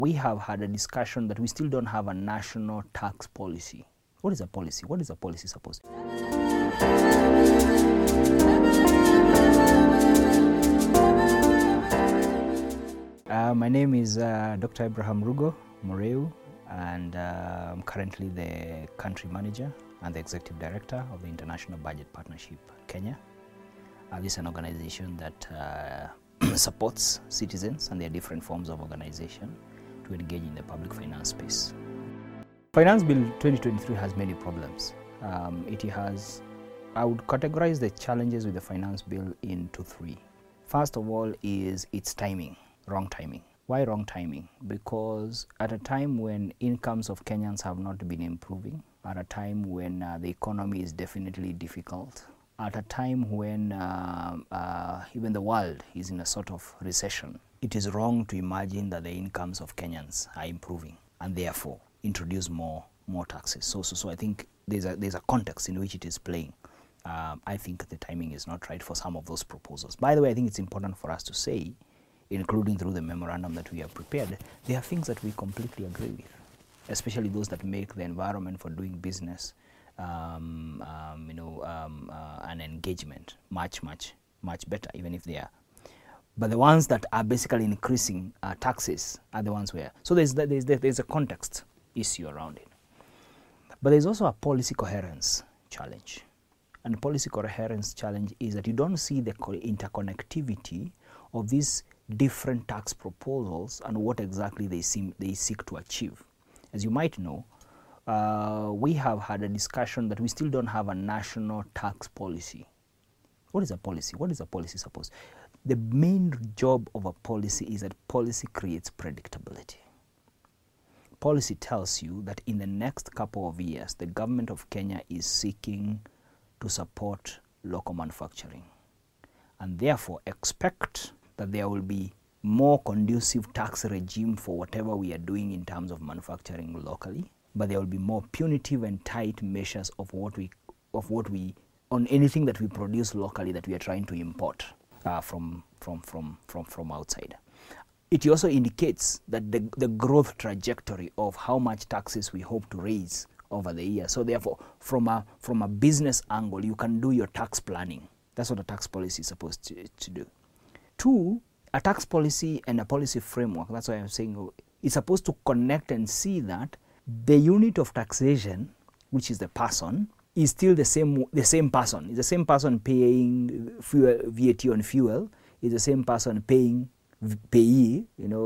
We have had a discussion that we still don't have a national tax policy. What is a policy? What is a policy supposed to be? My name is Dr. Abraham Rugo Moreu, and I'm currently the country manager and the executive director of the International Budget Partnership Kenya. This is an organization that supports citizens and their different forms of organization to engage in the public finance space. Finance Bill 2023 has many problems. I would categorize the challenges with the Finance Bill into three. First of all is its timing, wrong timing. Why wrong timing? Because at a time when incomes of Kenyans have not been improving, at a time when the economy is definitely difficult, at a time when even the world is in a sort of recession, it is wrong to imagine that the incomes of Kenyans are improving and therefore introduce more taxes. So I think there's a context in which it is playing. I think the timing is not right for some of those proposals. By the way, I think it's important for us to say, including through the memorandum that we have prepared, there are things that we completely agree with, especially those that make the environment for doing business an engagement much better, even if they are. But the ones that are basically increasing taxes are the ones where. So there's a context issue around it. But there's also a policy coherence challenge. And the policy coherence challenge is that you don't see the interconnectivity of these different tax proposals and what exactly they seek to achieve. As you might know, we have had a discussion that we still don't have a national tax policy. What is a policy? What is a policy supposed? The main job of a policy is that policy creates predictability. Policy tells you that in the next couple of years, the government of Kenya is seeking to support local manufacturing, and therefore expect that there will be more conducive tax regime for whatever we are doing in terms of manufacturing locally, but there will be more punitive and tight measures of what we on anything that we produce locally that we are trying to import from outside. It also indicates that the growth trajectory of how much taxes we hope to raise over the year. So therefore, from a business angle, you can do your tax planning. That's what a tax policy is supposed to do. Two, a tax policy and a policy framework, that's why I'm saying it's supposed to connect and see that the unit of taxation, which is the person, is still the same person. It's the same person paying VAT on fuel. It's the same person paying payee,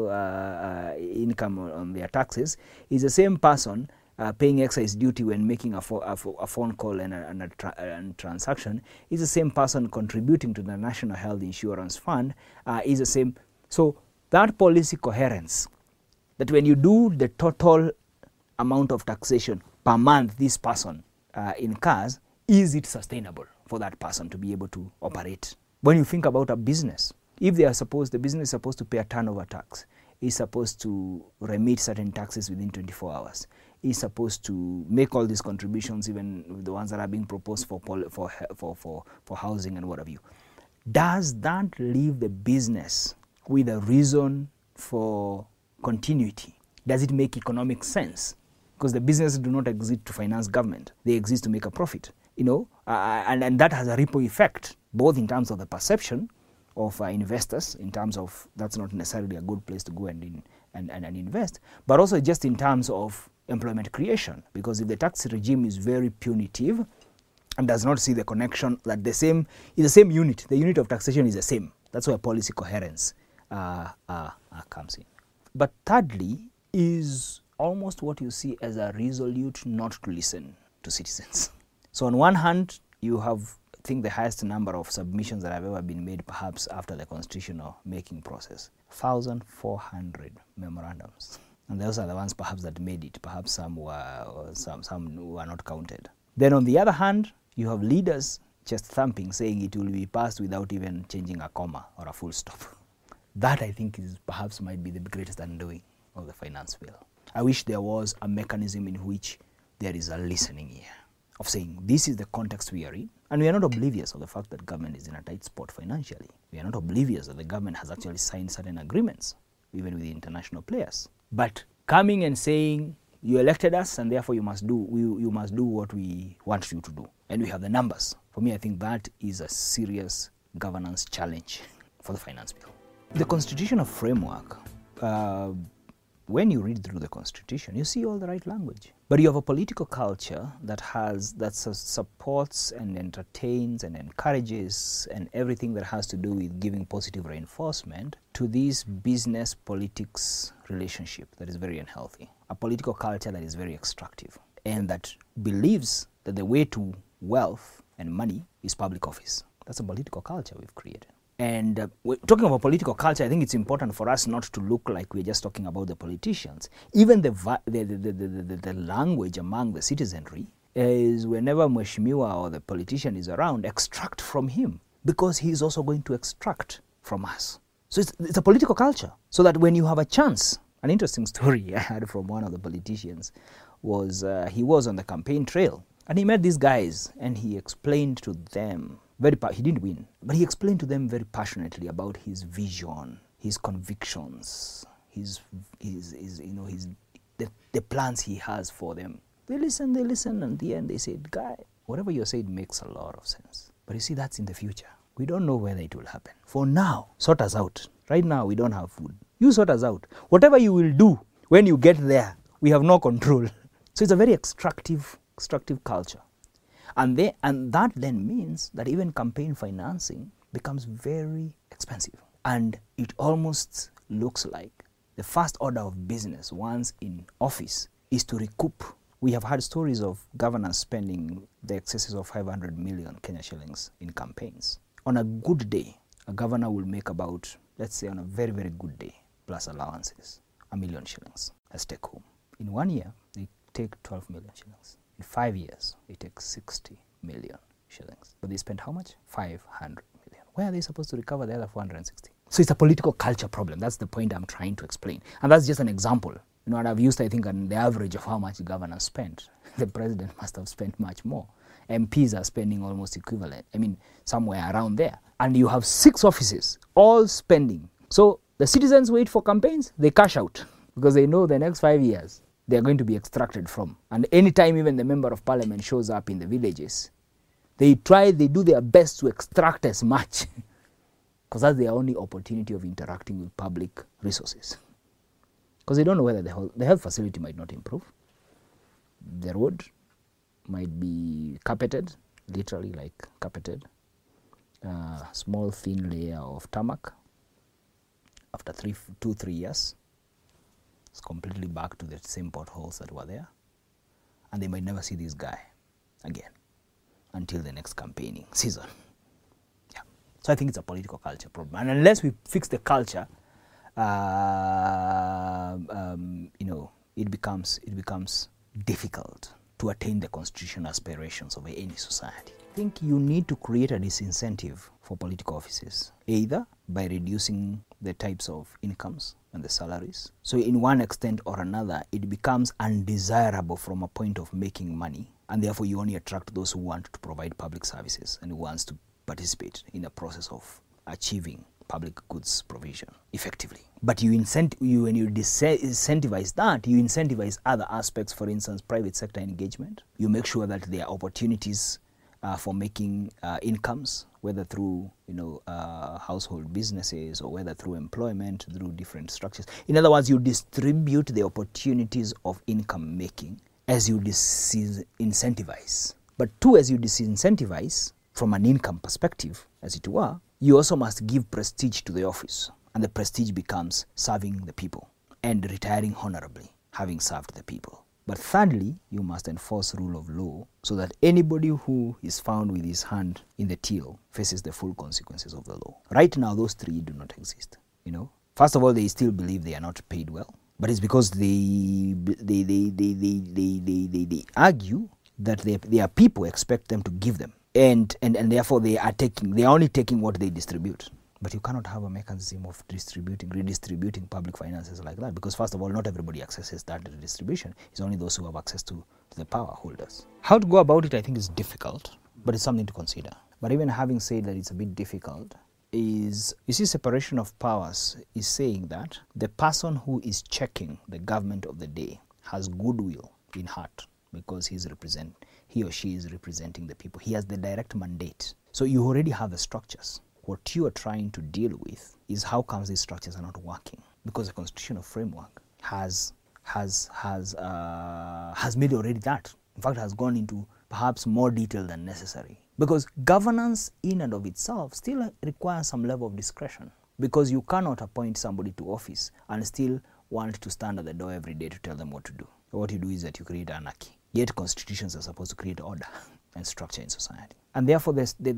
income on their taxes. It's the same person paying excise duty when making a phone call and a transaction. Is the same person contributing to the National Health Insurance Fund. Is the same. So that policy coherence, that when you do the total amount of taxation per month this person incurs, is it sustainable for that person to be able to operate? When you think about a business, if the business is supposed to pay a turnover tax, is supposed to remit certain taxes within 24 hours, is supposed to make all these contributions, even the ones that are being proposed for housing and what have you. Does that leave the business with a reason for continuity? Does it make economic sense? Because the businesses do not exist to finance government; they exist to make a profit. And that has a ripple effect, both in terms of the perception of investors, in terms of that's not necessarily a good place to go and invest, but also just in terms of employment creation. Because if the tax regime is very punitive and does not see the connection that the same unit, the unit of taxation is the same. That's where policy coherence comes in. But thirdly is almost what you see as a resolute not to listen to citizens. So on one hand, you have, I think, the highest number of submissions that have ever been made, perhaps after the constitutional making process, 1,400 memorandums. And those are the ones perhaps that made it. Perhaps some were not counted. Then on the other hand, you have leaders chest thumping, saying it will be passed without even changing a comma or a full stop. That, I think, might be the greatest undoing of the finance bill. I wish there was a mechanism in which there is a listening ear, of saying this is the context we are in, and we are not oblivious of the fact that government is in a tight spot financially. We are not oblivious that the government has actually signed certain agreements, even with the international players. But coming and saying, you elected us and therefore you must do what we want you to do. And we have the numbers. For me, I think that is a serious governance challenge for the finance bill. The constitutional framework, when you read through the constitution, you see all the right language. But you have a political culture that supports and entertains and encourages and everything that has to do with giving positive reinforcement to this business politics relationship that is very unhealthy. A political culture that is very extractive and that believes that the way to wealth and money is public office. That's a political culture we've created. And talking about political culture, I think it's important for us not to look like we're just talking about the politicians. Even the language among the citizenry is, whenever Mheshimiwa or the politician is around, extract from him, because he is also going to extract from us. So it's a political culture. So that when you have a chance, an interesting story I had from one of the politicians was he was on the campaign trail and he met these guys and he explained to them, he didn't win, but he explained to them very passionately about his vision, his convictions, the plans he has for them. They listened, and in the end they said, guy, whatever you said makes a lot of sense. But you see, that's in the future. We don't know whether it will happen. For now, sort us out. Right now, we don't have food. You sort us out. Whatever you will do when you get there, we have no control. So it's a very extractive culture. And that then means that even campaign financing becomes very expensive. And it almost looks like the first order of business once in office is to recoup. We have had stories of governors spending the excesses of 500 million Kenya shillings in campaigns. On a good day, a governor will make about, let's say on a very, very good day, plus allowances, 1 million shillings as take home. In 1 year, they take 12 million shillings. In 5 years, they take 60 million shillings. But they spent how much? 500 million. Where are they supposed to recover the other 460? So it's a political culture problem. That's the point I'm trying to explain. And that's just an example. You know, and I've used, I think, on the average of how much governors spent. The president must have spent much more. MPs are spending almost equivalent. I mean, somewhere around there. And you have 6 offices, all spending. So the citizens wait for campaigns, they cash out. Because they know the next 5 years, they are going to be extracted from. And anytime even the member of parliament shows up in the villages, they do their best to extract as much. Because that's their only opportunity of interacting with public resources. Because they don't know whether the health facility might not improve. The road might be carpeted, literally like carpeted. Small thin layer of tarmac. After 2-3 years, it's completely back to the same potholes that were there. And they might never see this guy again until the next campaigning season. Yeah. So I think it's a political culture problem. And unless we fix the culture, it becomes difficult to attain the constitutional aspirations of any society. I think you need to create a disincentive for political offices, either by reducing the types of incomes and the salaries. So in one extent or another, it becomes undesirable from a point of making money, and therefore you only attract those who want to provide public services and who wants to participate in the process of achieving public goods provision effectively. But when you incentivize that, you incentivize other aspects, for instance, private sector engagement. You make sure that there are opportunities for making incomes, whether through household businesses or whether through employment, through different structures. In other words, you distribute the opportunities of income making as you disincentivize. But too, as you disincentivize from an income perspective, as it were, you also must give prestige to the office. And the prestige becomes serving the people and retiring honorably, having served the people. But thirdly, you must enforce rule of law so that anybody who is found with his hand in the till faces the full consequences of the law. Right now, those 3 do not exist. First of all, they still believe they are not paid well, but it's because they argue that their people expect them to give them, and therefore they are only taking what they distribute. But you cannot have a mechanism of redistributing public finances like that, because first of all, not everybody accesses that redistribution. It's only those who have access to the power holders. How to go about it, I think, is difficult, but it's something to consider. But even having said that it's a bit difficult, is, you see, separation of powers is saying that the person who is checking the government of the day has goodwill in heart because he or she is representing the people. He has the direct mandate. So you already have the structures. What you are trying to deal with is how comes these structures are not working, because the constitutional framework has made already that. In fact, has gone into perhaps more detail than necessary. Because governance in and of itself still requires some level of discretion, because you cannot appoint somebody to office and still want to stand at the door every day to tell them what to do. What you do is that you create anarchy. Yet constitutions are supposed to create order and structure in society. And therefore,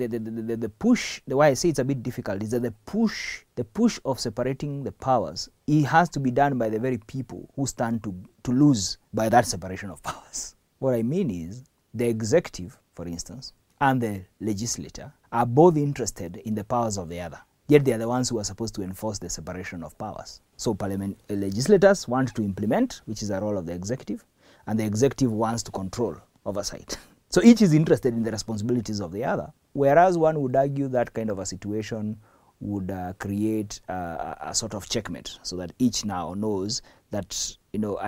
the push, the way I say it's a bit difficult, is that the push of separating the powers, it has to be done by the very people who stand to lose by that separation of powers. What I mean is, the executive, for instance, and the legislature are both interested in the powers of the other. Yet they are the ones who are supposed to enforce the separation of powers. So legislators want to implement, which is the role of the executive, and the executive wants to control, oversight. So each is interested in the responsibilities of the other, whereas one would argue that kind of a situation would create a sort of checkmate, so that each now knows that,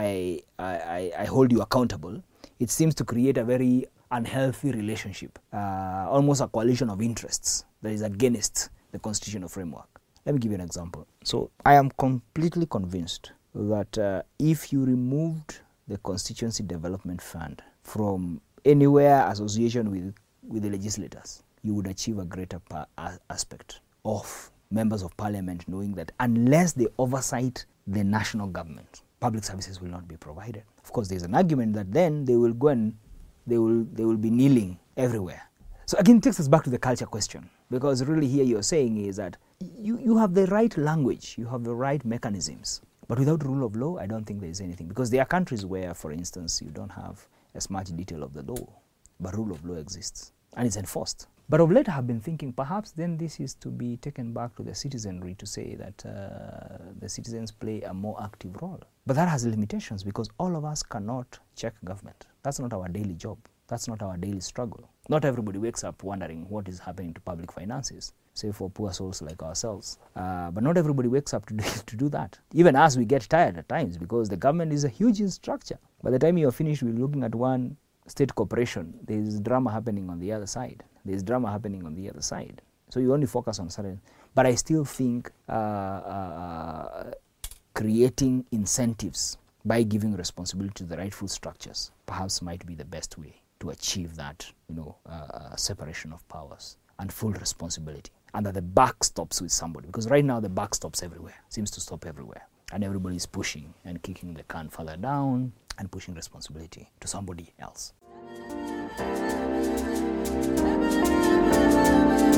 I hold you accountable. It seems to create a very unhealthy relationship, almost a coalition of interests that is against the constitutional framework. Let me give you an example. So I am completely convinced that if you removed the Constituency Development Fund from anywhere association with the legislators, you would achieve a greater aspect of members of parliament knowing that unless they oversight the national government, public services will not be provided. Of course, there's an argument that then they will go and they will be kneeling everywhere. So again, it takes us back to the culture question, because really here you're saying is that you have the right language, you have the right mechanisms, but without rule of law, I don't think there is anything, because there are countries where, for instance, you don't have as much detail of the law, but rule of law exists and it's enforced. But of late I have been thinking perhaps then this is to be taken back to the citizenry to say that the citizens play a more active role. But that has limitations, because all of us cannot check government. That's not our daily job. That's not our daily struggle. Not everybody wakes up wondering what is happening to public finances, save for poor souls like ourselves. But not everybody wakes up to do that. Even us, we get tired at times, because the government is a huge structure. By the time you are finished with looking at one state corporation, there is drama happening on the other side. There is drama happening on the other side. So you only focus on certain. But I still think creating incentives by giving responsibility to the rightful structures perhaps might be the best way to achieve that, separation of powers and full responsibility. And that the buck stops with somebody, because right now the buck stops everywhere, seems to stop everywhere. And everybody is pushing and kicking the can further down and pushing responsibility to somebody else.